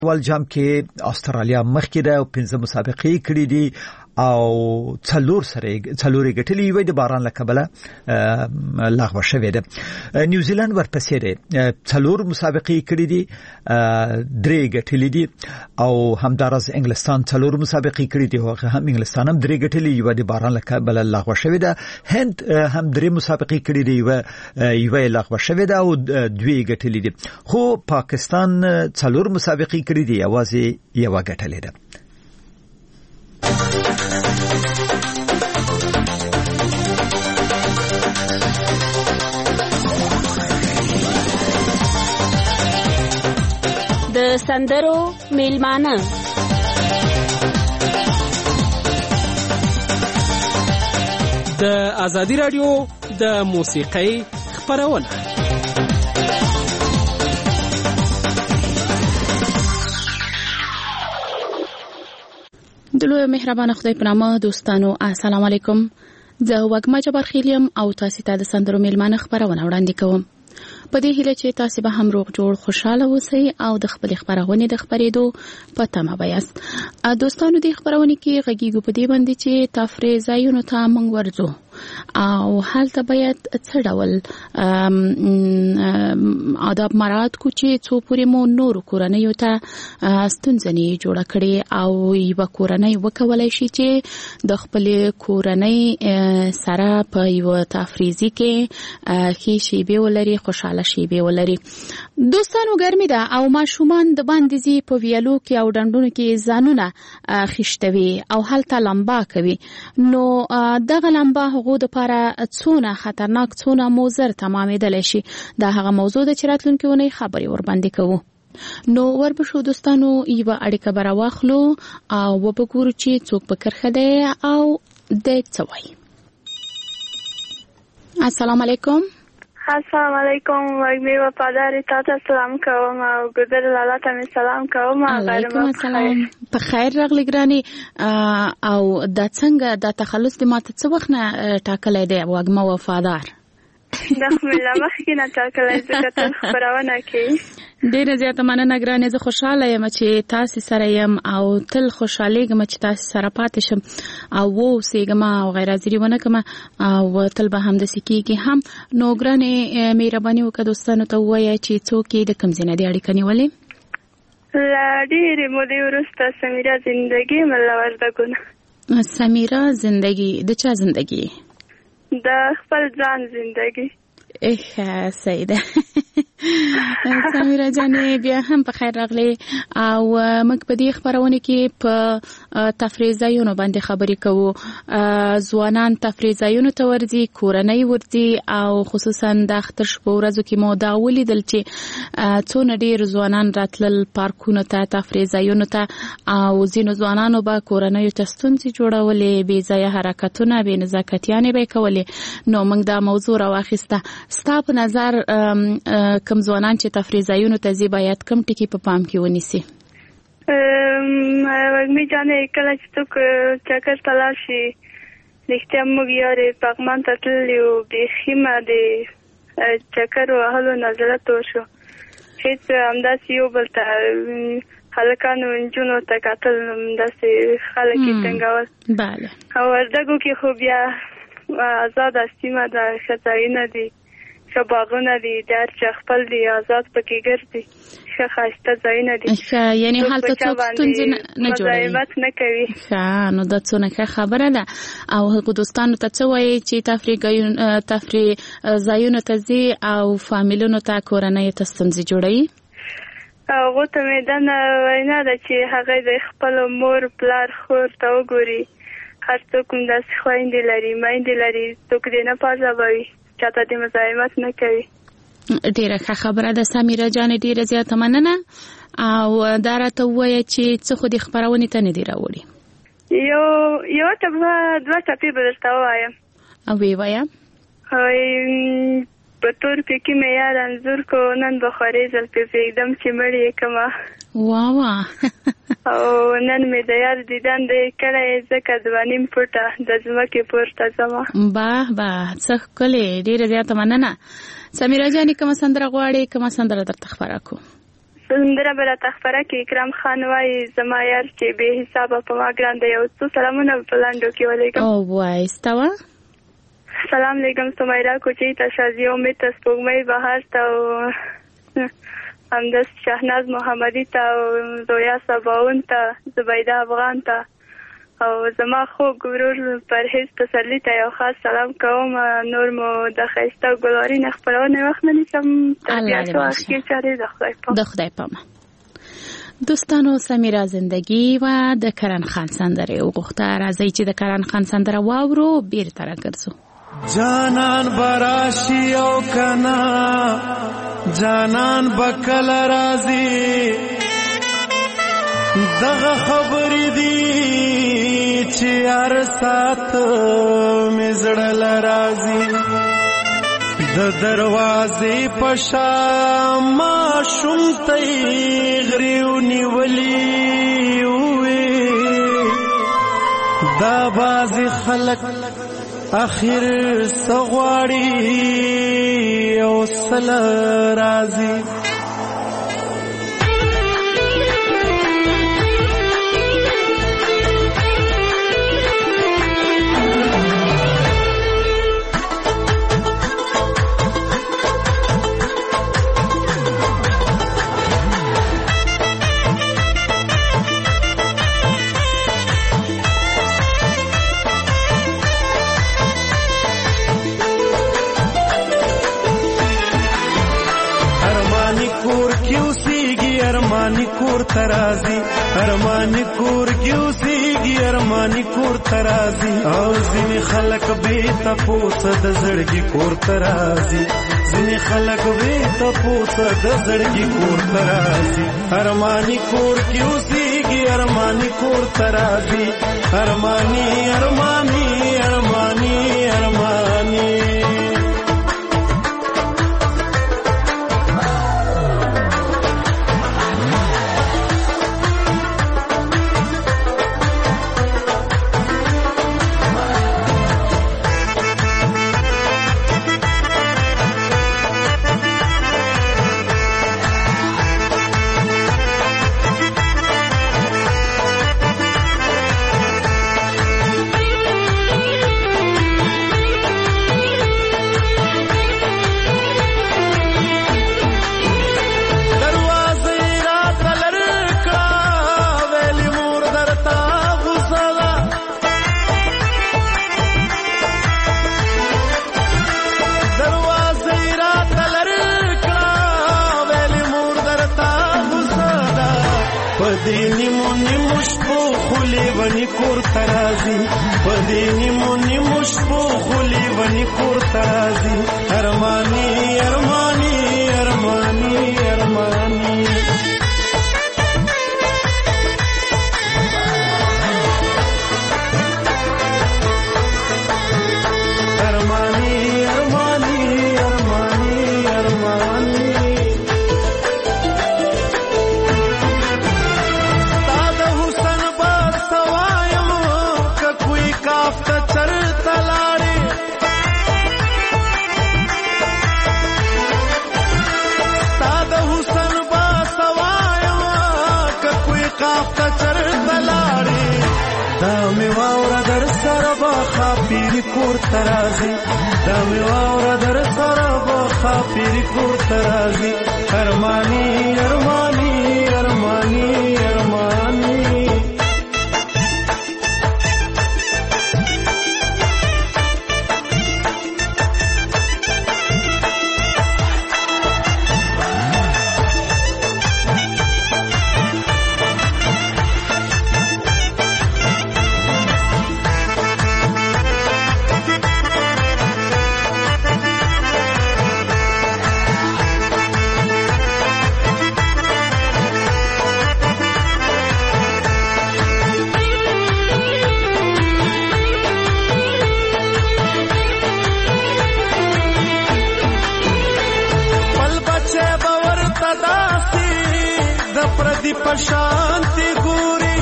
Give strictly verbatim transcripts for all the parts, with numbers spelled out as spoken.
ول جام کې استرالیا مخکې ده او پنځه مسابقې کړې دي او څلور سره څلورې ګټلې وي د باران لکبله لغوه شوې ده. نیوزیلند ورپسې ده څلور مسابقې کړې دي درې ګټلې دي او همدارس انګلستان څلور مسابقې کړې دي او هم انګلستان هم درې ګټلې یو د باران لکبله لغوه شوې ده. هند هم درې مسابقې کړې دي یو یو لغوه شوې ده او دوی ګټلې دي خو پاکستان څلور مسابقې کړې دي اوازې یو ګټلې ده. د سندرو میلمانه د ازادي رادیو د موسیقۍ خبرونه دلوی مهربان خدای په نامه. دوستانو السلام علیکم. زه وګما جبار خیلیم او تاسو ته د سندرو میلمانه خبرونه وړاندې کوم. په دې هیله چې تاسو به هم روغ جوړ خوشاله اوسئ او د خپل خبرونه د خبرېدو په تمه وایاست. دوستانو د خبرونه کې غږیږو په دې باندې چې تفریح ځایونو ته موږ ورځو او هلته باید څه ډول آداب مراعات کو چې څو پورې مو نور کورنۍ ته ستونزه نه جوړه کړي او یو کورنۍ وکولای شي چې د خپل کورنۍ سره په یو تفریحي کې کې شي به ولري خوشاله شي به ولري. دوستانو ګرمي ده او ماشومان د باندې زی په ویالو کې او ډنډونو کې ځانونه خښتوي او هلته لمبا کوي. نو دغه لمبا هغه د لپاره څونه خطرناک څونه موزر تمامېدل شي. دا هغه موضوع د چراتلونکو ونی خبري ور باندې کوو. نو وربشو دوستانو یو اړیکه برا واخلو او وبګورو چې څوک په کرخه دی او د څوي. السلام علیکم. السلام علیکم. وګمې وفادار تاسو سلام کوم او ګذر لاله ته سلام کوم. علیکم السلام. په خیر راغلی ګرانی. او د څنګه د تخلص د ماته څه وخت نه ټاکلې دی وګمه وفادار؟ د خپل مخکې نه ټاکلې ځکه ته خبرونه کوي. ډیره زیاته مننه ګرانه. زه خوشاله یم چې تاسو سره یم او تل خوشاله یم چې تاسو سره پاتې شم او و سیګم او غیر حاضری ونه کوم او تل به هم د سکیږي هم. نو ګرانه مهرباني وکړه دوستانو ته وایي چې څوک د کوم ځای نه اړیکه نیولې. لا ډیره مودې وروسته سمیرا زندگی مله وردګونه. سمیرا زندگی د چا زندگی؟ د خپل ځان زندگی. اه سیده. سمیرا جانې بیا هم په خیر راغلی او موږ په دې خبرونه کې په تفریح ځایونو باندې خبرې کوو. ځوانان تفریح ځایونو ته ورځي، کورنۍ ورځي او خصوصا د اختر شپو ورځو کې مو دا ولیدل چې څونه ډیر ځوانان راتلل پارکونو ته تفریح ځایونو ته او ځینو ځوانانو به کورنۍ ته ستونزې جوړولې، بې ځایه حرکتونه، بې نزاکتیانې به کولې. نو موږ دا موضوع راواخیسته. ستا په نظر کم ځوانان چې تفریح ځایونو ته ځي باید کم ټکي په پام کې ونیسي؟ وګمې جانې کله چې څوک چکر ته لاړ شي رښتیا موږ یارې پغمان ته تللي وو بیخي ما د چکر وهلو نه زړه تور شو. هېڅ همداسې یو بل ته هلکانو نجونو ته کتل همداسې خلک یې ټینګول. بله. او وردګو کې خو بیا آزاده سیمه ده، ښه ځایونه دي، ښه باغونه دي، د هر چا خپل دي، آزاد پکې ګرځي، ښه ښایسته ځایونه دي. ښه یعنې هلته څوک ستونزې نه جوړوي، مزاحمت نه کوي. ښه نو دا څونه ښه خبره ده. او هغو دوستانو ته څه وایي چې تفریح تفریح ځایونو ته ځي او فامیلونو ته کورنۍ ته ستونزې جوړوي؟ هغو ته مې دا وینا ده چې هغه د خپلو مور پلار خور ته وګوري. هر څوک همداسې خویندې لري، میندې لري، څوک دې نه پازوي، چاته دې مزاحمت نه کوي. ډیره ښه خبره ده سمیرا جانې، ډیره زیاته مننه. او دا راته ووایه چې څه خو دې خپرونې ته نه دي راوړي؟ یو یو ټپه دوه ټپې به درته ووایم. او ویې وایه. په تور پکې مې یار انځور کو، نن به خورې زلفې پرېږدم چې مړ یې کړمه. وا وا. او نن مې د یار دیدن دی کړی ځکه دوه نیم فوټه د ځمکې پورته ځمه. باه باه څه ښکلې، ډېره زیاته مننه. سمیرا جانې کومه سندره غواړې؟ کومه سندره درته خپره کړو؟ سندره به راته خپره کړي. اکرام خان وایي زما یار چې بې حسابه په ما ګران دی. یو څو سلامونه په لنډو کې ولیکم. او وایسته وه. سلام علیکم سمیرا کوچۍ ته، شازیه امید ته، سپوږمۍ بهار ته، او همداس شهناز محمدي ته، او زویا سباون ته، زبیده افغان ته، او زما خوږ ورور پرهیز پسرلي ته یو خاص سلام کوم. نور مو د ښایسته ګلارین خپرونې وخت نه نیسم. تربیت او اخیر چارې د خدای پاک. د خدای پامه. دوستانو سمیرا زندگی و د کرن خان سندره وغوښته. راځئ چې د کرن خان سندره واورو، بیرته راګرځو. جانان براشي او کنا جانان بکل راضي دغه خبرې دي چې هر سات مزړل راضي د دروازې پشا ما شومتې غریو نیولې وې دا باز خلق اخر سغواړي او سل راضي ارمانی کور ترازی ارمانی کور کیوسیږي ارمانی کور ترازی او ځینې خلک به تاسو د زړګي کور ترازی ځینې خلک به تاسو د زړګي کور ترازی ارمانی کور کیوسیږي ارمانی کور ترازی ارمانی ارمانی ارمانی ارمانی پدینی مونی مشپو خلی ونی کور ترازی پدینی مونی مشپو خلی ونی کور ترازی ارمانی ارمانی ارمانی ارمانی ارمانی ارمانی ارمانی ارمانی دامی واورا در سر با خاپیری کور ترازی دامی واورا در سر با خاپیری کور ترازی ارمانی ارمانی ارمانی ارمانی پردی پشانتی ګوري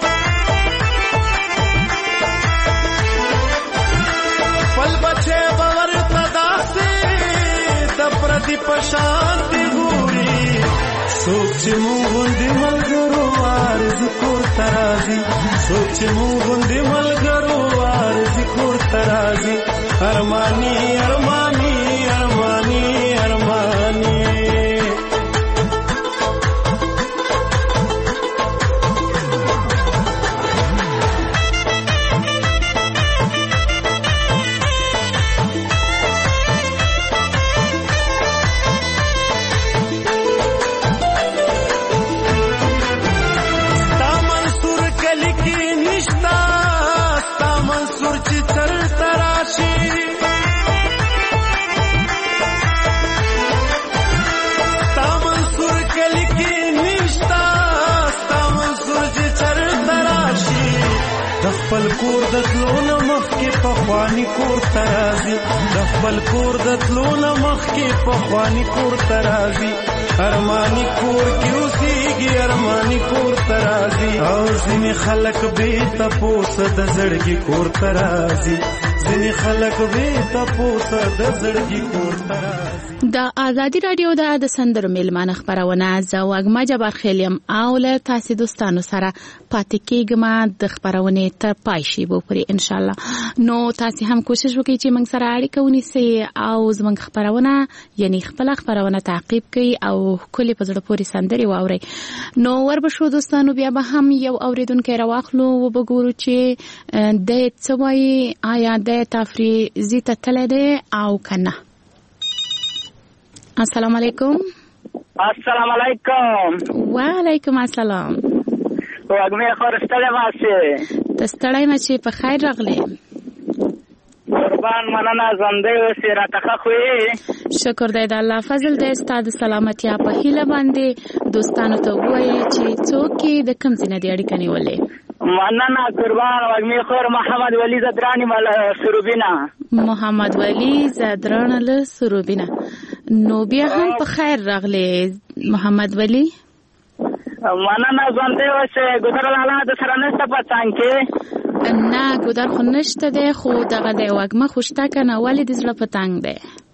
پل بچه باور تداسي د پردی پشانتی ګوري څوک چې مونږ غوندې ملګرو عارض کور ته راځي څوک چې مونږ غوندې ملګرو عارض کور ته راځي ارماني ارماني ارماني ارماني خپل کور د تلونه مخکې پخواني کور ته راځي د خپل کور د تلونه مخکې پخواني کور ته راځي ارماني کور کې اوسېږي ارماني کور ته راځي او ځینې خلک بې تپوسه د زړګي کور ته راځي ځینې خلک بې تپوسه د زړګي کور ته راځي. د ازادي رادیو د سندرو میلمانه خبرونه زه وږمه جبار خیلیم او له تاسو دوستانو سره پاتې کېږم د خبرونې تر پای شي به پرې ان شاء الله. نو تاسو هم کوشش وکړئ چې موږ سره اړیکه ونیسئ او زموږ خبرونه یعنی خپل خبرونه تعقیب کړئ او کلی په زړه پورې سندري واورئ. نو وربشو دوستانو بیا به هم یو اوریدونکو راواخلو او وګورو چې د څه وایي آیا د تفریزی ته تللی دی او کنه. السلام علیکم. السلام علیکم. وعلیکم السلام. وګمه خورستله واسه تستړی مچې په خیر راغلی. قربان مننه زنده اوسې راته خوې. شکر دی د الله فضل دی. ستاسو سلامتیا په هیله باندې دوستانو ته وایي چې څوک د کوم ځای نه دی اړیکه نیولې. مننه قربان وګمه خور محمد ولی زدرانی مل سروبینا. محمد ولی زدران له سروبینا. نو بیا هم په خیر راغلی محمد ولی. مننه زنده اوسې ګذر لاله د سره نشته پاتان کې نه ګذر خو نشته دی خو دغه دی وګمه خوشته کنه ولې د زړه پتنګ دی.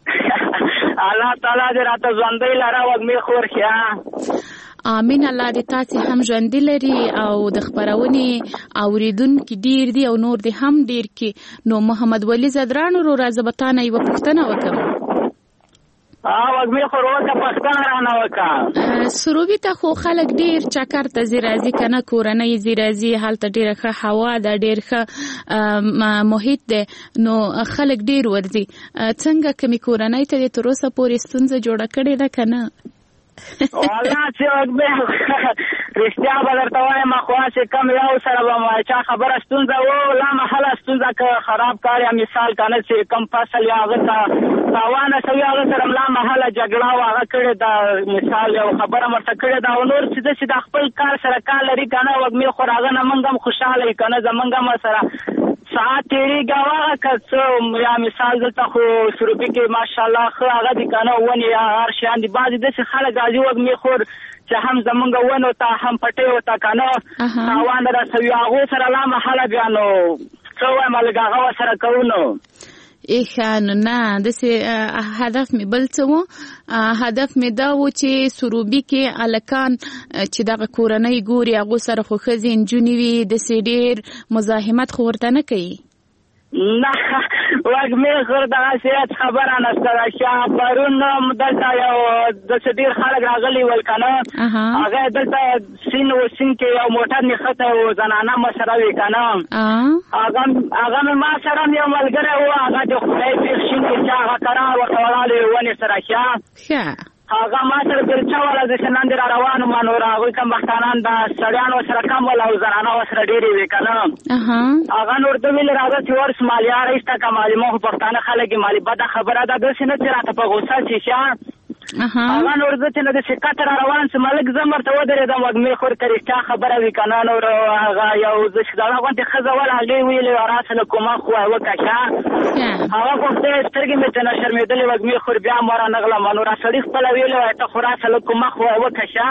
الله تعالی دې راته ژوندۍ لاره وګمه خور خیا. امين. الله دې تاسو هم ژوندۍ لري او د خبرونې اوریدونکو ډیر دي او نور دي هم ډیر کې. نو محمد ولی زدران ورو راځبتانه یو پښتنه وکم. اه وګمه خور وکه پښتنه رانه وکا. سروبي ته خو خلک ډیر چکر ته زیرازي کنه کورنۍ زیرازي حالت ډیره ښه هوا ده ډیر ښه محیط ده نو خلک ډیر ورځي. څنګه کمی کورنۍ ته د تروسه پورې ستونزه جوړه کړې ده کنه؟ والله چې وګمه رښتیا به درته وایم خو چې کم یو سره به ما چا خبره ستونزه و لا محله ستونزه که خراب کار یا مثال کنه چې کم فصل یا هغه ته تاوانه شوي هغه سره لا محله جګړه و هغه کړې ده مثال یو خبره مرته کړې ده او نور چې د چې د خپل کار سره کار لري کنه وګمه خو هغه نه موږ هم خوشحاله یو کنه زمونږ هم سره ساعت تیریږي هغه که څه یا مثال دلته خو سروبي کې ماشاءالله ښه هغه دي کنه ونې یا هر شیان دي بعضې داسې خلک راځي وګمې خور چې هم زمونږ ونو ته هم پټیو ته کنه تاوان رسوي هغو سره لا محله بیا نو څه وایم لږ هغه ورسره کوو نو ایخانو نه داسې هدف مې بل څه و. هدف مې دا و چې سروبي کې هلکان چې دغه کورنۍ ګوري هغو سره خو ښځې نجونې وي داسې ډېر مزاحمت خو ورته نه کوي. نه وګمې خور دغسې خبره نشته ده چې پرون دلته یو داسې ډېر خلک راغلي ول که نه هغه دلته سین و سین کې یو موټر نښتی و زنانه مه سره وي که نه هغه مې ما سره م یو ملګری و هغه د خدای پېښ شین کې چې هغه کرار ورته ولاړې ونې سره ښه هغه ما سره بلچه والا داسې نن دې را روان وم نور هغوی کم بختانان د سړیان ورسره کم ول او زنانه ورسره ډېرې وې که نه هغه نور ته ویلې راځه چې ورس مالیاره ایسته که معلومه خو پښتانه خلک یې مالي بده خبره ده داسې نه چې راته په غوسه شي ښه هغه نور زه چې نه داسې کته را روان شم هلک زه م ورته ودرېدم وږمې خور که رښتیا خبره وي که نه نور هغه یو زه چې زړه غوندې ښځه وله هغې ویلې راسه له کومک خو وکړه ښه هغه خو خدای سترګې مې ترنه شرمېدلې وږمې خور بیا م ورانغلم نور سړي خپله ویلې وایي ته خو راسه له کومک خو وکړه ښه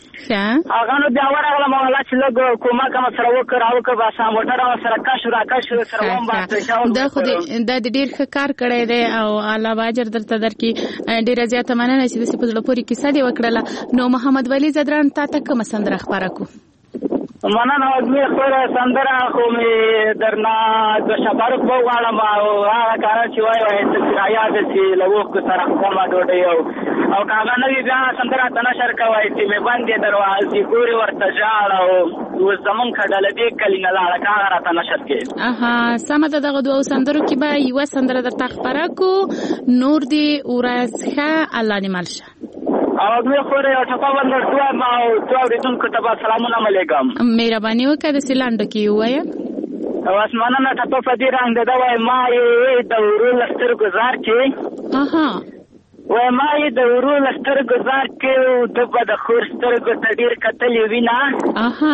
هغه نو بیا ورغلم والله چې لږ کومک هم سره وکړ راوکړ باسه موټر هم سره کش راکش سره ومباسه دا خو دا د ډېر ښه کار کړی دی او الله به اجر درته درکړي. ډېره زیاته مننه مننه چې د سپه زړه پورې کیسه دی وکړله. نو محمد ولی زدران تا ته کوم سندره خبره کو؟ مننه وزمي خپل سندره خو می درنا د شبارک په واړه ما او هغه کار چې وای وای چې یاد چې لوخ کو سره کومه ډوډۍ او او کاغه نوې بیا سندره تنشر کوي چې می باندې دروازې ګوري ورته ځاړ او زمون کډل دې کلی نه لاړه کاغه را تنشر کې. اها سم ده. دغه دوه سندرو کې به یو سندره در تخبره کو نور دی ورسخه الله دې مالشه او دوی خوره او ټپه ولر دوه ما او دوه ریتونکو ته سلامونه علیکم. مهرباني وکړه د سیلاندو کې وایا او اسمانه ټپه په دې رنگ ده وای ما یې د ورو لستر گزار کې. اها وای ما یې د ورو لستر گزار کې او د بد خورستر کو تډیر کتلې وینا. اها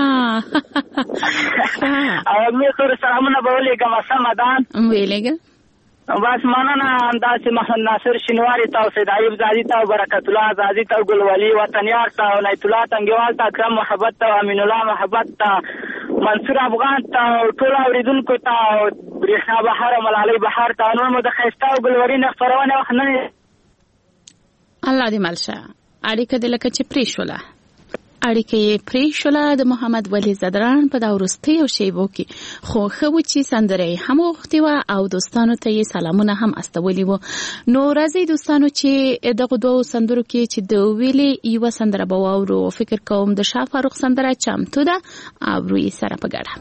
او می خوره سلامونه به علیکم سمدان ویلګه بس مننه انداز محمد ناصر شینواری تا سید ایوب زادی تا برکت الله زادی تا ګلولی وطنیار تا ولایت الله تنګوال تا اکرم محبت تا امین الله محبت تا منصور افغان تا ټول اوریدونکو تا برېښنا بهار ملالۍ بهار تا نور مو د خیستا او ګلوري نه خبرونه وخت نه الله دې مالشه اړیکه د لکه چې پریښوله اړیکه یې پریښوله د محمد ولی زدران په دا وروستیو شیبو کې خو ښه و چې سندره یې هم وغوښتې وه او دوستانو ته یې سلامونه هم استولي وو. نو راځئ دوستانو چې دغه دوو سندرو کې چې د ویلې یوه سندره به واورو. فکر کوم د شاه فاروق سندره چمتو ده او روی سره په ګډه.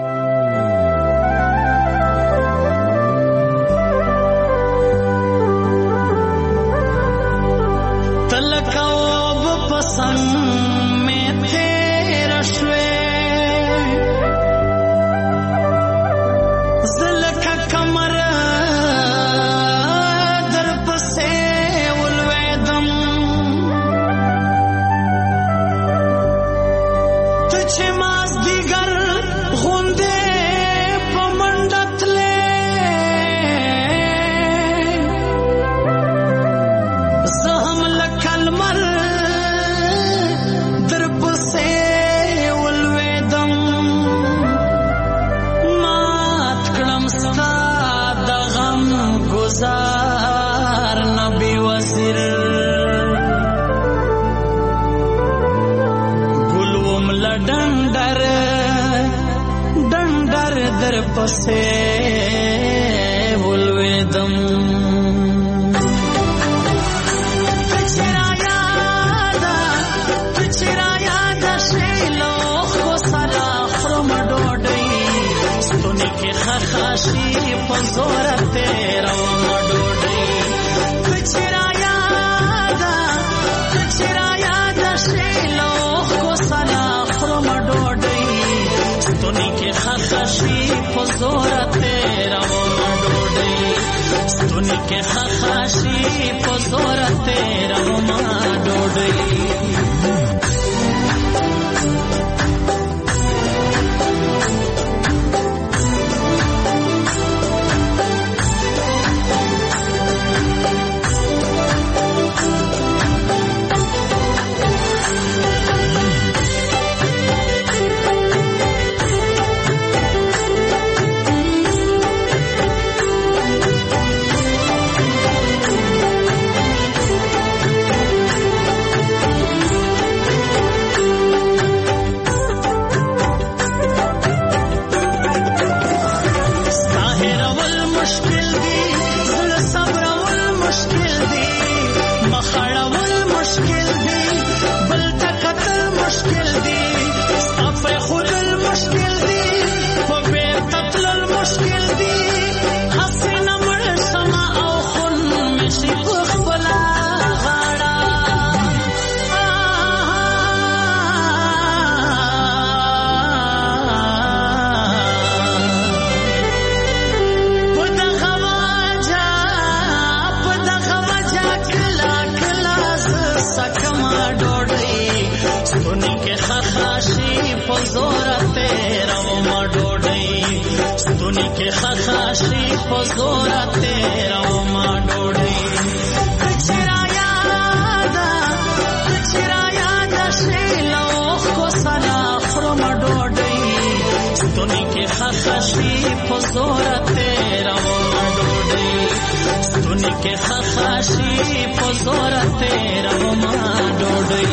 تلکاوب پسند پسې ولویدم پچرا یادا پچرا یادا شیلو خو سلا خرم ډوډۍ ستونی کې خخاشي په زور تیرا ډوډۍ پچرا یادا پچرا یادا شیلو خو سلا خرم ډوډۍ ستونی کې خخاشي زورا تیرا وما ډوډۍ ستونی کې خخاشي په زورا تیرا وما ډوډۍ. خخاشي په زور تیرا وما ډوډۍ پچرا یادا پچرا یادا شیلو خو سلا خرم ډوډۍ ستونی کې خخاشي په زور تیرا وما ډوډۍ ستونی ستونی کې خخاشي په زور تیرو ما ډوډۍ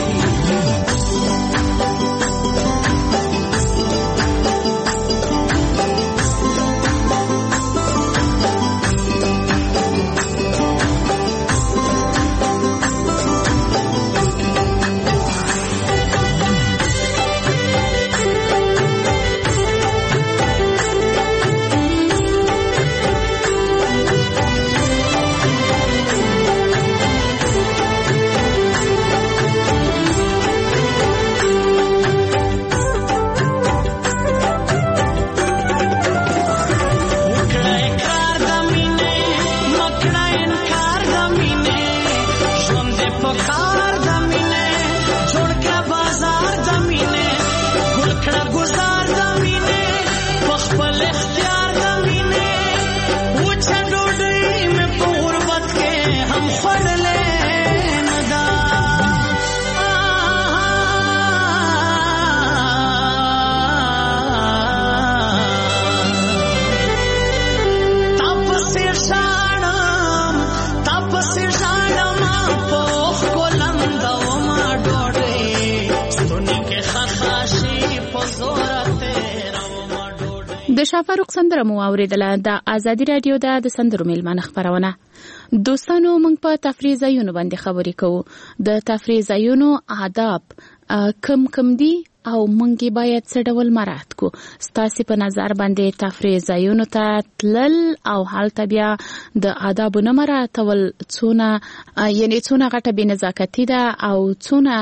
د شافاروق سندره مو اوریدله. د ازادي رادیو د سندرو میلمانه خبرونه. دوستانو موږ په تفریح ځایونو باندې خبرې کوو. د تفریح ځایونو آداب کم کم دي او موږ باید څه ډول مراعات کو. ستاسو په نظر باندې تفریح ځایونو ته تلل او هلته بیا د آداب نه مراعاتول څونه یعنی څونه غټه بې نزاکتي ده او څونه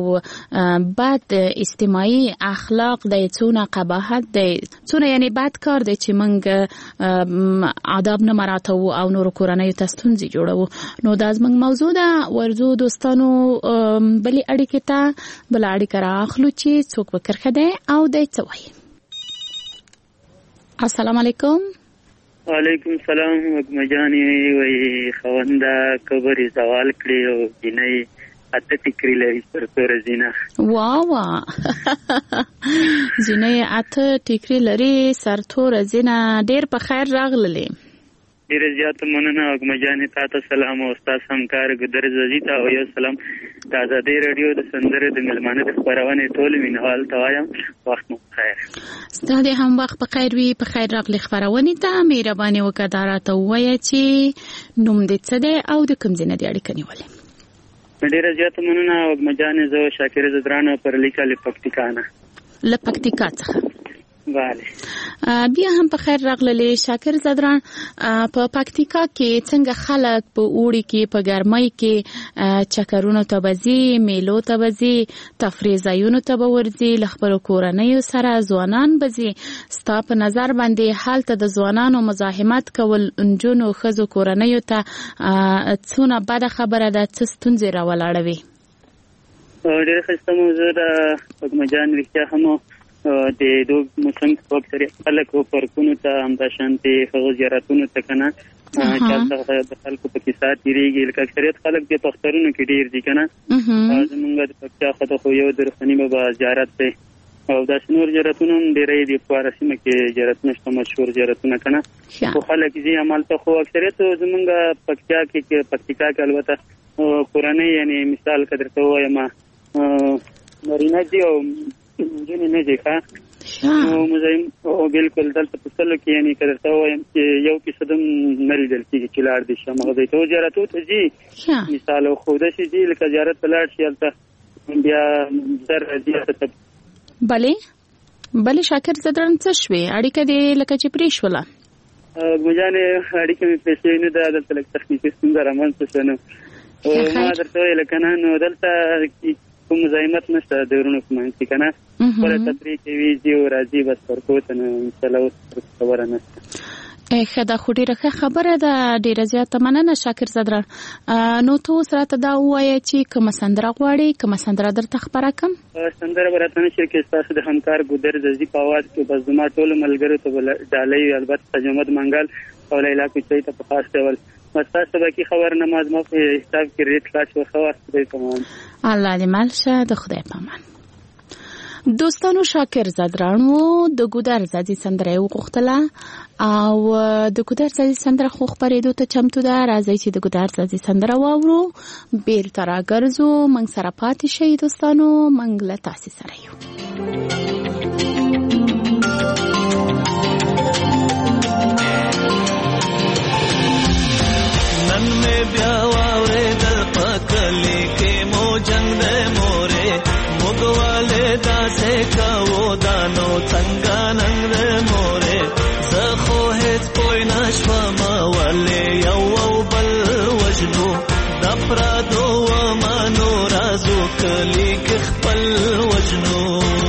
یو بد اجتماعي اخلاق دی، څونه قباحت دی، څونه یعنی بد کار دی چې موږ آداب نه مراعاتو او نور کورنۍ ته ستونزې جوړو. نو دا زموږ موضوع ده. ورځو دوستانو بلې اړیکې ته بل اړیکه راخلو چې څوک وکر خده او دای څه وایي. السلام علیکم. وعلیکم السلام. وګمجانی وی خواندا کبري سوال کړی او جنۍ اته ټیکری لري پر تور زینا. وا وا جنۍ اته ټیکری لري سر تور زینا. ډیر په خیر راغللې. ډیر زیات مننه وګمجانی. تاسو سلام او تاسو همکار ګدر زیتا او یو سلام. د ازادي رادیو د سندره د ملمانه د خبرونه ټول مینوال توایم. وخت مو خیر. ستاسو هم وخت په خیر وي. په خیر راغلی خبرونه ته مهرباني وکړه دراته وایي چې نوم دې څه دی او د کوم ځای نه دی اړیکه نیولې. ډیر زیات مننه وګمجانی. زه شاکر زدران پر لیکل پکتیکانه لپکتیکا څخه. بله بیا هم په خیر راغللی شاکر زدران. په پکتیکا کې څنګه خلک په اوړي کې په ګرمۍ کې چکرونو ته بځي، میلو ته بځي، تفریح ځایونو ته به ورځي، له خپلو کورنیو سره ځوانان بځي. ستا په نظر باندې هلته د ځوانانو مزاحمت کول نجونو ښځو کورنیو ته څونه بده خبره ده؟ څه ستونزې راولاړوي؟ ډېره ښایسته موضوع ده وګمجان. رښتیا هم د دوه موسم په اکثریت خلک پارکونو ته همداشانتې هغو زیارتونو ته که نه چالته د خلکو په کیسه تېرېږي. لکه اکثریت خلک د پخترونو کې ډېر دي که نه. زمونږ د پکتیا خواته خو یو د رخني بابا زیارت دی او داسې نور زیارتونه هم ډېری دي. خواره سیمه کې زیارتونه شته، مشهور زیارتونه که نه. خو خلک ځي همالته. خو اکثریت زمونږ پکتیا کې پکتیکا کې البته کورنۍ یعنې مثال که درته ووایم نارینه دي او جنې نه دي ښه. نو مزاحم او بالکل دلته په سلو کې یعنې که درته ووایم چې یو فیصد هم نه لیدل کېږي چې لاړ دي شي همغه ځای ته. زیارتو ته ځي مثال او خو داسې ځي لکه زیارت ته لاړ شي هلته بیا زر راځي. بلې بلې شاکر زدران څه شوې؟ اړیکه دې لکه چې پرې شوله؟ ګوجانې اړیکه مې پرې شوې نه ده. دلته لږ تخنیکي ستونزه رامنځته شوه. نو ما درته ویل که نه نو دلته کوم مزاحمت نشته د ورونو په منځ کې که نه. خپله تفریح کوي ځي او راځي بس پرکو ته. نو انشاءالله اوس خبره نشته. ښه ده. خو ډېره ښه خبره ده. ډېره زیاته مننه شاکر زدران. نو ته اوس راته دا ووایه چې کومه سندره غواړې؟ کومه سندره درته خپره کړم؟ سندره به راته نه شي کې ستاسو د همکار ګودر ززي په اواز کې بس زما ټولو ملګرو ته به ډالۍ وي، البته تجمد منګل او لیلا کوچۍ ته په خاص ډول. بس تاسو به کې خبر نماز ما په حساب کې ریټ خلاص وخوا خدای په امان. الله دې مل شه. د خدای په امان. دوستانو شاکر زدرانو د ګودر زادي سندره وغوښتله او د ګودر زادي سندره خو خبرېدو ته چمتو ده. راځي چې د ګودر زادي سندره واورو، بیرته راګرځو، موږ سره پاتې شئ دوستانو، موږ له تاسې سره یو. نن مې بیا واورېدل په کلي کې مو جنګ دی مورې، موږ والې داسې کوو دانو څنګه ننګ دی مورې، زه خو هېڅ پوی نه شوم ولې یو او بل وژنو، د پردو ومنو رازو کلي کې خپل وژنو.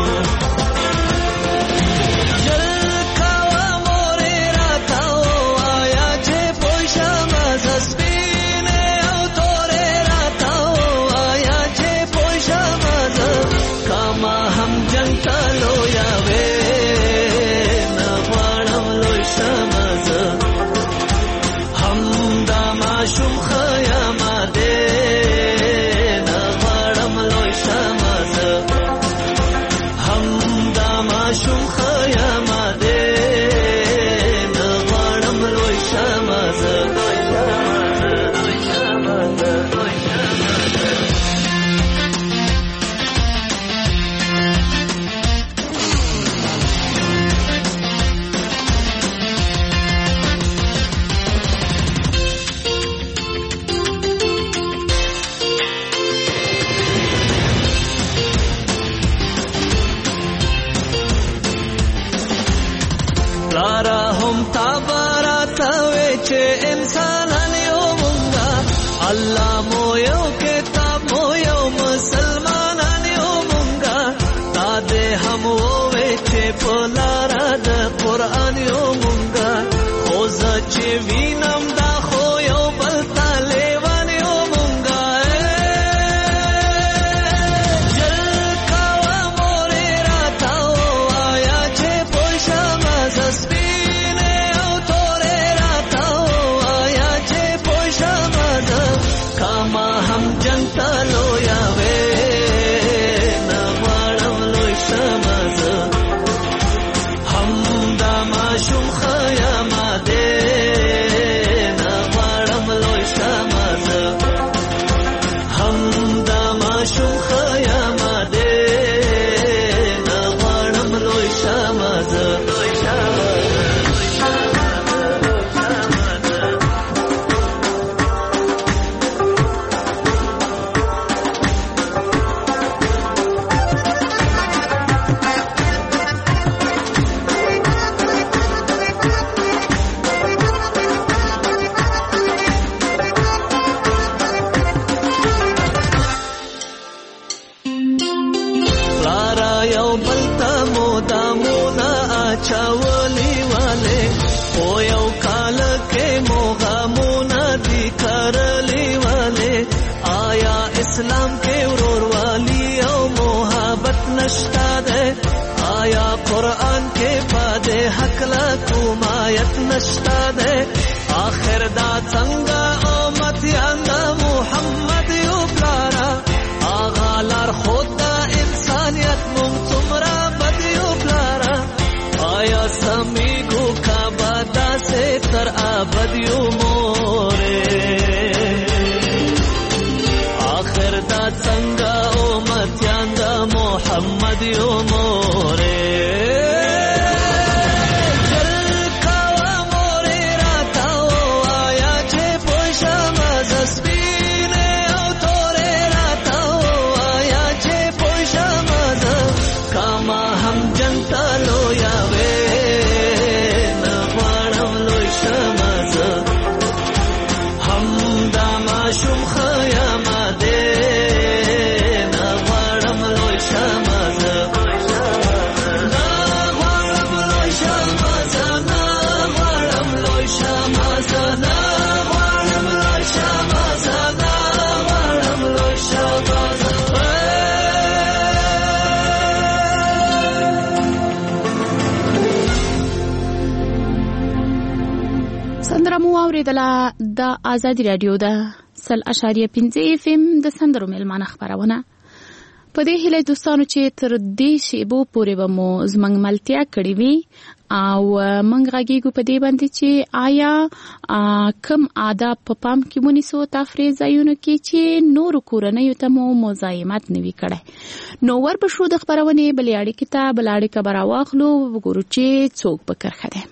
اسلام کې وروروالی او محبت نشتا ده، آیا قرآن کې پاد حق لا کومایت نشتا ده، آخر دا څنګه امت یاندا محمد یو پلارا، آغا لار خدا انسانیت مون څومره بد یو پلارا، آیا سمیګو کا بادا سے تر ابد یو مورې، آخر دا څنګه امت یاندا محمد یو مورې. اوریدله د آزادی رادیو ده سل اشاریه پنځه اف ام د سندرو ملمانه خبرونه په دې هیله دوستانو چې تر دې شیبو پورې به مو زموږ ملتیا کړې وي او موږ غږیږو په دې باندې چې آیا کم آداب په پام کې ونیسو تفریح ځایونو کې چې نور کورنیو ته مو مزاحمت نه وي کړی. نو ورپسې د خپرونې بلې اړیکې ته بله اړیکه به راواخلو، وګورو چې څوک په کرښه دی.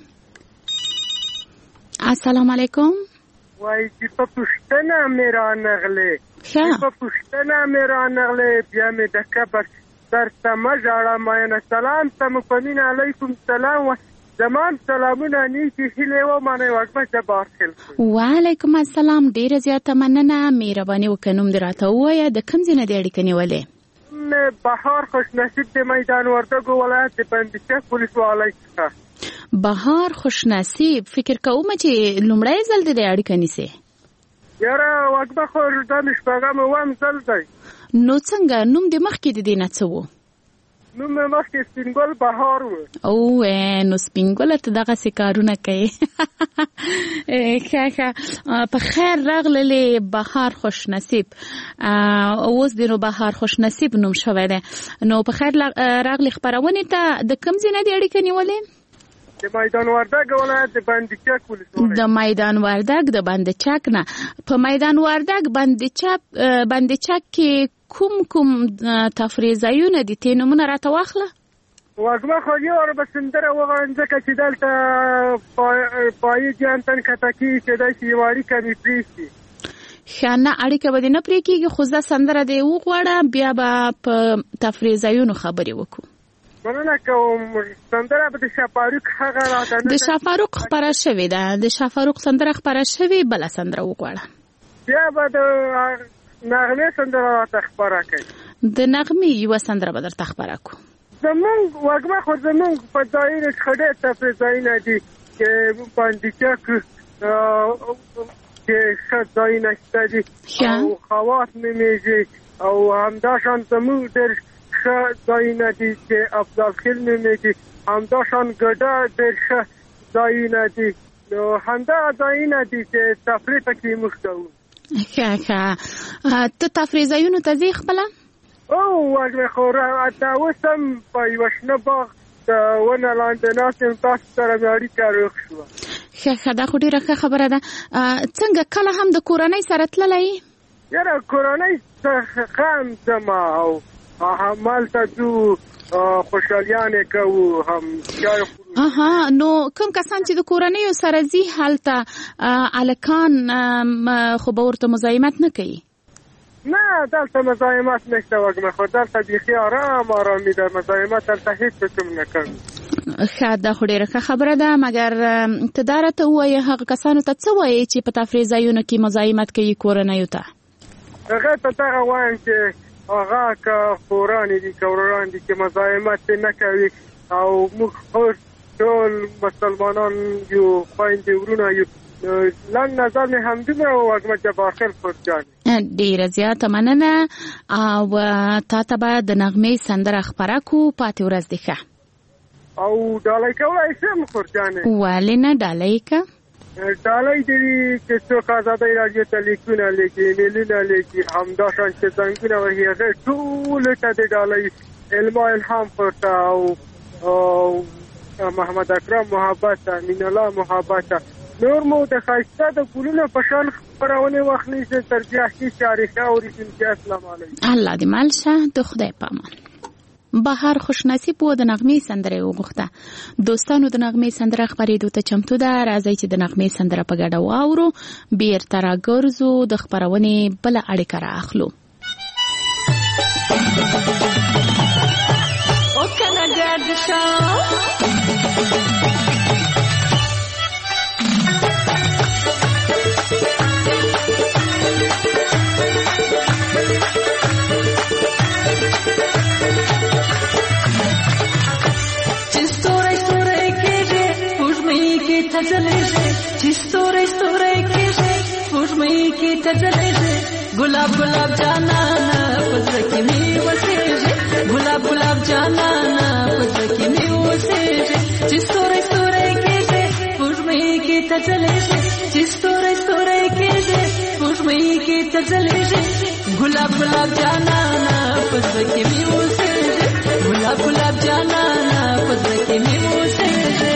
السلام علیکم. وای چې په پښتنه مې رانغلې په پښتنه مې رانغلې بیا مې د کبر درته مه ژاړه ماینه سلام ته مو په مینه علیکم سلام زمان سلامونه نیکې هیلې ومنئ وږمه جبار خیل وعلیکم السلام. ډېره زیاته مننه، مهرباني وکړه نوم دې راته ووایه، د کوم ځای نه دې اړیکه نیولې؟ بهار خوشنصیب د میدان وردګو ولایت د بندیچک ولسوالۍ څخه. بهار خوشنصیب، فکر کوم چې لومړی ځل دې اړیکه نیسې؟ یاره وږمه خو دا مې شپږم اووم ځل دی. نو څنګه نوم دې مخکې د دې نه څه و؟ نوم مې مخکې سپینګل بهار و. او نو سپینګله ته دغسې کارونه کوي. ښه ښه، په خیر راغللې بهار خوشنصیب. اوس دې نو بهار خوشنصیب نوم شوی دی. نو په خیر راغلې خپرونې ته د کوم ځای نه دې اړیکه نیولې؟ د میدان وردګ ولایت د بندیچک ولسوالۍ. د میدان وردګ د بندیچک نه. په میدان وردګ بندیچک بندیچک کې کوم کوم تفریح ځایونه دي؟ ته نومونه راته واخله. وږمه خو یو ور به سندره ووایم ځکه چې دلته پایي جان تن کته کېږي چې داسې یو اړیکه مې پرېږدي. ښه نه، اړیکه به دې نه پرې کېږي، خو زه سندره دې وغواړه بیا به په تفریح ځایونو خبرې وکړو. مننه کوم. سندره به د شافاروق هغه راته د شافاروق خپره شوې ده، د شافاروق سندره خپره شوې، بله سندره وغواړه. بیا به د نغمې سندره راته خپره کوي. د نغمې یوه سندره به درته خپره کړو. زمونږ وږمه خو زمونږ په ځایونو کې ډېر تفریح ځایونه دي چې بندیچک کې ښه ځایونه شته دي او خواص نومېږي او همداشان زمونږ ډېر ښه ځایونه دي چې افضل خیل نومېږي، همداشان ګډه ډېر ښه ځایونه دي. نو همدغه ځایونه دي چې تفریح پکې موږ کوو. ښه ښه، ته تفریح ځایونو ته ځې خپله؟ او وږمې خو دا اوس هم په یوه شنه باغ د ونه لاندې ناست یم، تاسو سره مې اړیکه روغ شوه. ښه ښه، دا خو ډېره ښه خبره ده. څنګه کله هم د کورنۍ سره تللی یې؟ یاره کورنۍ څخه هم ځم او همالته ځو، خوشحالیانې کوو، هم چای خورو. اها، نو کوم کسان چې د کورنیو سره ځي هلته هلکان خو به ورته مزاحمت نه کوي؟ نه، دلته مزاحمت نشته وږمه، خو دلته بیخي آرام آرامي ده، مزاحمت دلته هېڅ کوم نه کوي. ښه، دا خو ډېره ښه خبره ده. مګر ته دا راته ووایې هغه کسانو ته څه وایې چې په تفریح ځایونو کې مزاحمت کوي کورنیو ته؟ هغه ته دغه وایم چې هغه که خورانې دي که وروران دي چې مزاحمت نه کوي او موږ ټول مسلمانان یو، خویندې ورونه یو. لنډ نظر مې همدومره و وږمه جبار خیل خورجان. ډېره زیاته مننه او تا ته به د نغمې سندره خپره کړو. پاتې ورځ دې ښه. او ډالۍ کولی شم خورجانې؟ ولې نه، ډالۍ که ډالۍ دې وي چې څوک ازادۍ راډیو ته لیکونه لیکي، ایمیلونه لیکي، همداشان چې زنګونه وهي هغې ټولو ته د ډالۍ علما الهام ورته او محمد اکرم محبت، امین الله محبت، نور مو د ښایسته د ګلونو په شان خپرونې واخلي چې تر بیا ښې شارښه اورېدونکي السلام علیکم. الله دې مل شه، د خدای په امان. بهار خوشنصیب و د نغمې سندره وغوښته. دوستانو د نغمې سندره خپرېدو ته چمتو ده، راځئ چې د نغمې سندره په ګډه واورو. بیرته راګرځو، د خپرونې بله اړیکه رااخلو. او کنه ګډ شه چې ستوري ستوري کېږي سپوږمۍ کې ته ځلېږي، ګلاب ګلاب جانانه په زړه کې مې وسېږي، ګلاب ګلاب جانانه په زړه کې مې وسېږي. چې ستوري ستوري کېږي سپوږمۍ کې ته ځلېږي، چې ستوري ستوري کېږي سپوږمۍ کې ته ځلېږي، ګلاب ګلاب جانانا پزړه کې می اوسېږي ګلاب ګلاب جانانا پزړه کې می اوسېږي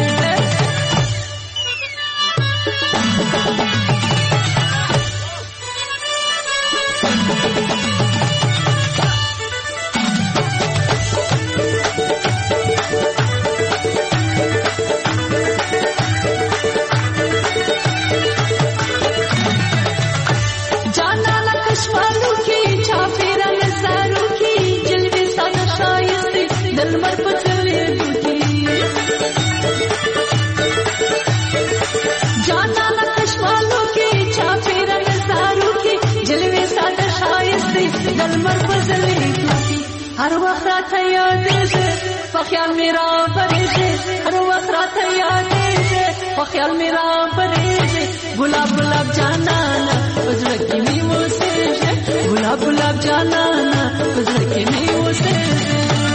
هر وخت راته یادېږي په خیال مې راپرېږي هر وخت راته یادېږي په خیال مې راپرېږي ګلاب ګلاب جانانا په زړه کې مې اوسېږي ګلاب ګلاب جانانا په زړه کې مې اوسېږي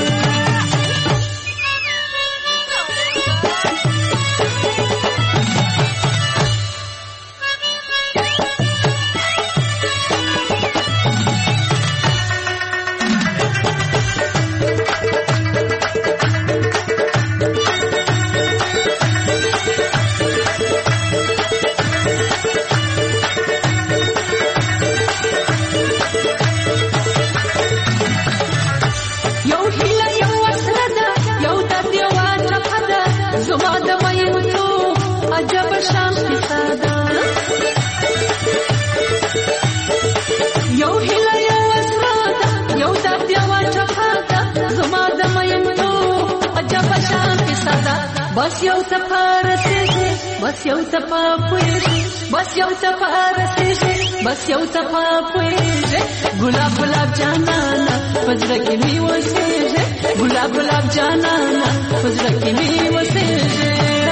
بس یو څپه رسېږي بس یو څپه پوهېږي بس یو څپه رسېږي بس یو څپه پوهېږي ګلاب ګلاب جانانا په زړه کې مې اوسېږي ګلاب ګلاب جانانا په زړه کې مې اوسېږي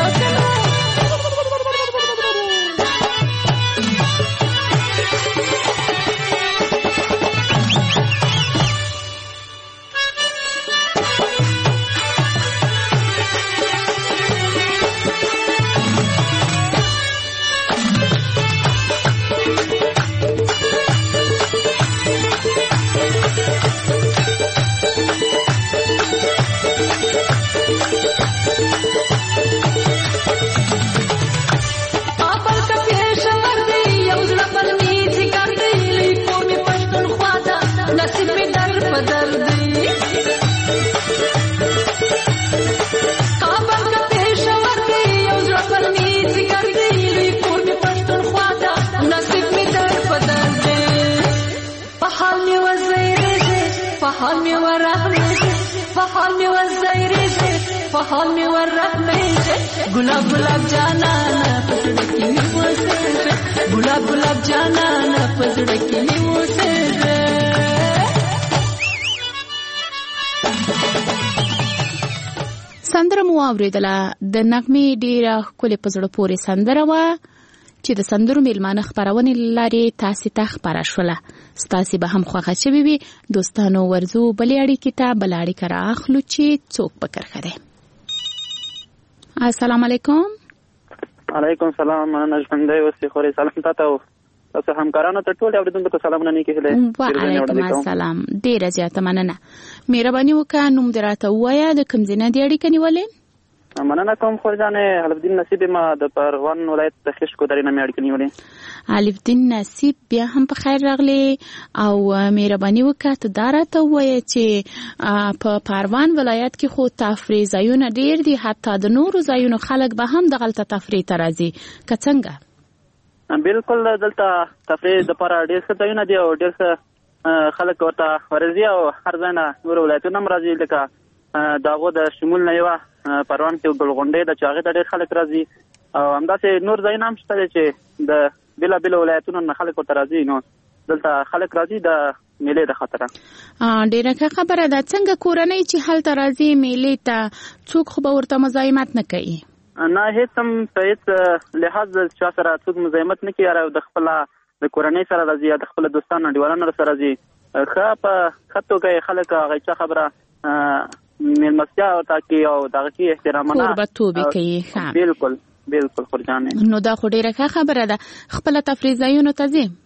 गुलाब गुलाब जानाना पसड़ की वो से गुलाब गुलाब जानाना पसड़ की वो से سندره مو اوریدله د نغمې ډیره ښکلې په زړه پورې سندره وه چې د سندرو میلمانه خپرونې لارې تاسې ته خپره شوله ستاسې به هم خوښه شوې وي دوستانو ورځو بلې اړیکې ته بله اړیکه رااخلو چې څوک په کرښه دی السلام علیکم علیکم سلام مننه ژوندی اوسې خورې سلام تاته و تاسو همکارانو ته ټول اورېدونکو ته سلامونه نیکې هیلې وعلیکم السلام ډېره زیاته مننه مهرباني وکړه نوم دې راته ووایه د کوم ځای نه دې اړیکه نیولې مننه کوم خورجانې الفدین نصیب ما د پروان ولایت د خشکو درې نه مې اړیکه نیولې الفدین نصیب بیا هم په خیر راغلی او مهرباني وکړه ته دا راته ووایه چې په پروان ولایت کې خو تفریح ځایونه ډېر دي حتی د نورو ځایونو خلک به هم دغلته تفریح ته راځي که څنګه بالکل دلته تفریح دپاره ډېر ښه ځایونه دي او ډېر ښه خلک ورته ورځي او هر ځای نه نور ولایتونه هم راځي لکه د هغو د شمول نه یوه پروان کې ګلغونډۍ ده چې هغې ته ډېر خلک راځي او همداسې نور ځایونه هم شته دی چې د بېلابېلو ولایتونو نه خلک ورته راځي نو دلته خلک راځي د میلې د خاطره ډېره ښه خبره ده څنګه کورنۍ چې هلته راځي میلې ته څوک خو به ورته مزاحمت نه کوي نه هیڅ هم په هیڅ لحاظ چا سره څوک مزاحمت نه کوي او د خپله د کورنۍ سره راځي یا د خپل دوستانو انډیوالانو سره راځي ښه په ښه توګه یې خلک هغه چا خبره میلمستیا ورته کوي او دغه کې احترامانه کوربتوبې کوي بالکل بالکل خورجانې نو دا خو ډېره ښه خبره ده خپله تفریح ځایونو ته ځې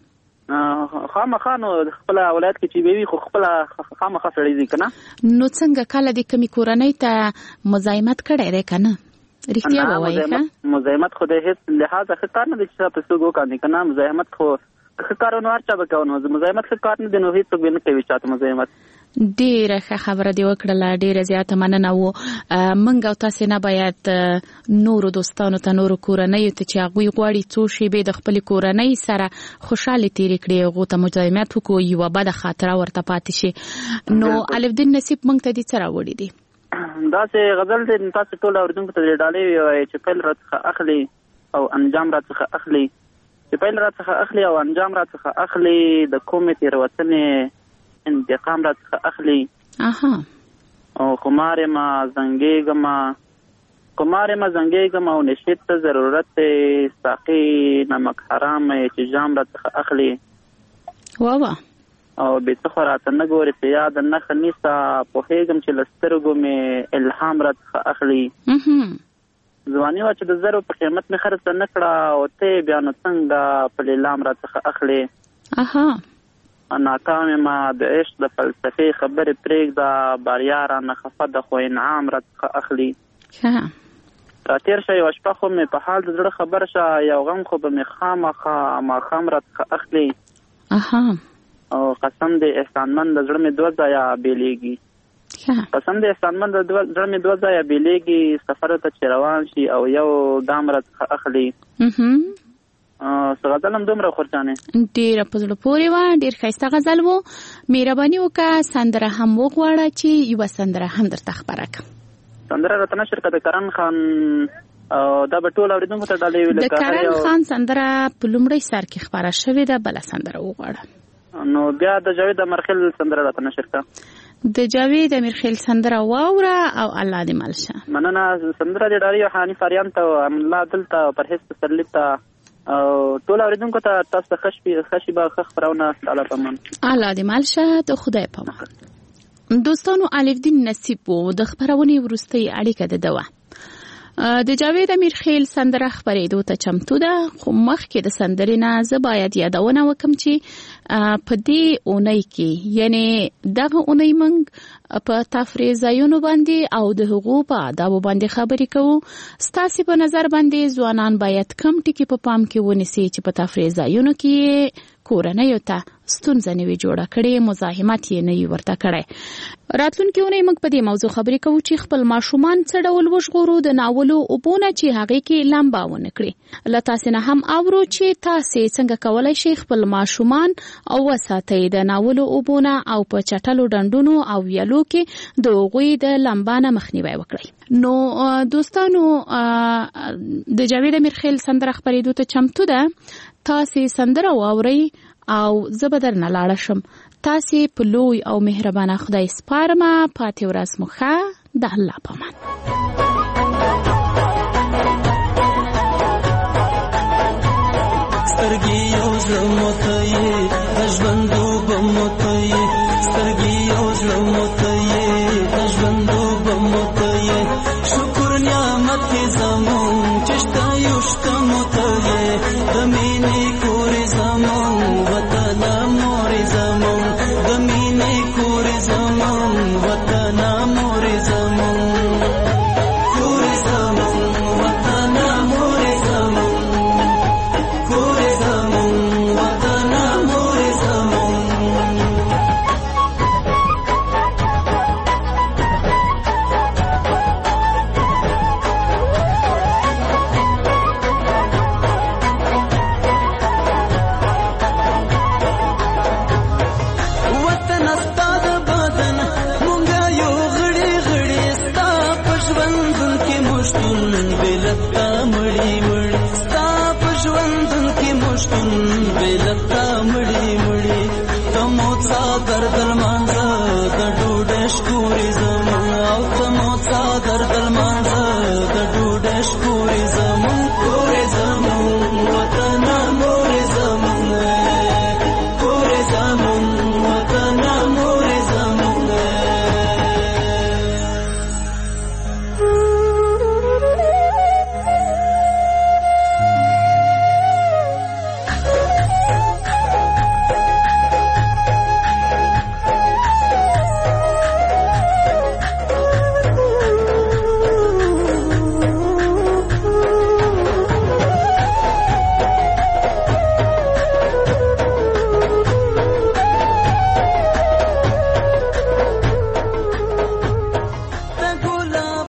خامخا نو خپل ولایت کې چې وی خو خپل خامخا سړی دی کنه. نو څنګه کله د کمی کورنۍ ته مزاحمت کړی دی کنه؟ رښتیا به وایي که مزاحمت خو د هیڅ لحاظه ښه کار نه دی چې په څوک وکړي کنه. مزاحمت خو ښه کار نو هر چا به کوي. نو مزاحمت ښه کار نه دی نو هیڅ څوک نه کوي چاته مزاحمت. ډیره ښه خبره دی وکړله، ډیره زیاته مننه. و موږ او تاسې نه باید نورو دوستانو ته نورو کورنیو ته چې هغوی غواړي څو شېبې د خپلې کورنۍ سره خوشحالې تېرې کړي هغو ته مزاحمت وکړو، یوه بده خاطره ورته پاتې شي. نو الفدین نصیب موږ ته دې څه راوړي دي؟ داسې غزل دی تاسو ټول اورېدونکو ته د ډالۍ ووایئ چې پیل راڅخه اخلي او انجام راڅخه اخلي، چې پیل راڅخه اخلي او انجام راڅخه اخلي، د کومې تېروتنې انتقام راڅخه اخلي. اها او خمار ما زنګېږم خمار ما زنګېږم او نشید ته ضرورت دی، ساقي نمک حرام چې جام راڅخه اخلي. واه او بیت خو راته نه ګوري چې یاد نه خنیسا پوهېږم چې لسترګو مې الهام راڅخه اخلي. ځواني وا چې د زرو په قیمت مې خرڅ نه کړه او ته بیا نو څنګه په لیلام راڅخه اخلي. اها ناکام ما د عشق د فلسفې خبرې پرېږده، بریا رانه خفه ده خو انعام راڅخه اخلي. را تېر شه یوه شپه خو مې په حال د زړه خبر شه، یو غم خو به مې خامخا ماښام راڅخه اخلي. اها او قسم دې احسانمند د زړه مې دوه ځایه بیلیږي، قسم دې احسانمند د زړه مې دوه ځایه بیلیږي، سفر ته چې روان شي او یو ګام راڅخه اخلي. څه غزل هم دومره خورچانې ډېره په زړه پورې وه، ډېر ښایسته غزل و. مهرباني وکړه سندره هم وغواړه چې یوه سندره هم درته خپره کړم. سندره راته نشر کړه د کرن خان، دا به ټول اورېدونکو ته ډالۍ وي. د کرن خان سندره په لومړی سر کې خپره شوې ده، بله سندره وغواړه. نو بیا د جاوید امرخیل سندره راته نشر کړه. د جاوید امرخیل سندره واوره او الله دې مل شه. مننه. سندره دې ډالۍ حنیف اریان ته، امن الله دلته، پرهیز پسرلي ته او ټول اورېدونکو ته تاسو ته ښه شپې ښه شېبه ښه خپرونه. الله پامان. الله دې مل شه. د خدای پامان. دوستانو الفدین نصیب و د خپرونې وروستۍ اړیکه د ده وه. د جاوید امیرخیل سندره خپرېدو ته چمتو ده، خو مخکې د سندرې نه زه باید یادونه وکم چې په دې اونۍ کې یعنی دغه اونۍ موږ په تفریح ځایونو باندې او د هغو په آدابو باندې خبرې کوو. ستاسې په نظر باندې ځوانان باید کم ټکي په پام کې ونیسي چې په تفریح ځایونو کې کورنیو ته ستونزه نه وي جوړه کړې، مزاحمت یې نه وي ورته کړی. راتلونکې اونۍ موږ په دې موضوع خبرې کوو چې خپل ماشومان څه ډول وژغورو د ناولو اوبو نه چې هغې کې لمبا ونه کړي. له تاسې نه هم اورو چې تاسې څنګه کولی شئ خپل ماشومان او وساتئ د ناولو اوبو نه او په چټلو ډنډونو او ویالو کې د هغوی د لمبا نه مخنیوی وکړئ. نو دوستانو د جاوید امیرخیل سندره خپرېدو ته چمتو ده. تاسې سندره واورئ او زه به درنه لاړه شم. تاسې په لوی او مهربانه خدای سپارمه. پاتې ورځ مو ښه. د الله پامان. سترګې یو زړه مو ته یې د ژوندو به مو ته یې، سترګې یو زړه مو ته یې د ژوندو به مو ته یې، شکر نعمت یې زمون چې شته یو شته مو ته یې، د مینې کورې زمون وطنه مورې زمون، د مینې کورې زمون وطنه مورې زمون، کورې زمون وطنه مورې زمون، کورې زمون وطنه مورې زمون. مړی